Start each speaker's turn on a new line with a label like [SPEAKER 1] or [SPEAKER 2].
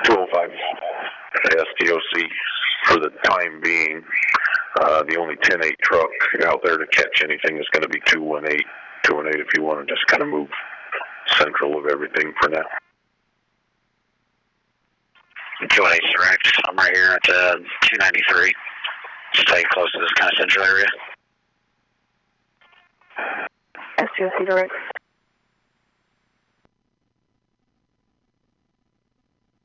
[SPEAKER 1] 205 STOC for the time being. The only 10-8 truck out there to catch anything is going to be 218. 218 if you want to just kind of move central of everything for now.
[SPEAKER 2] 218 direct. I'm right here at 293. Stay close to this kind of central area.
[SPEAKER 3] STOC direct.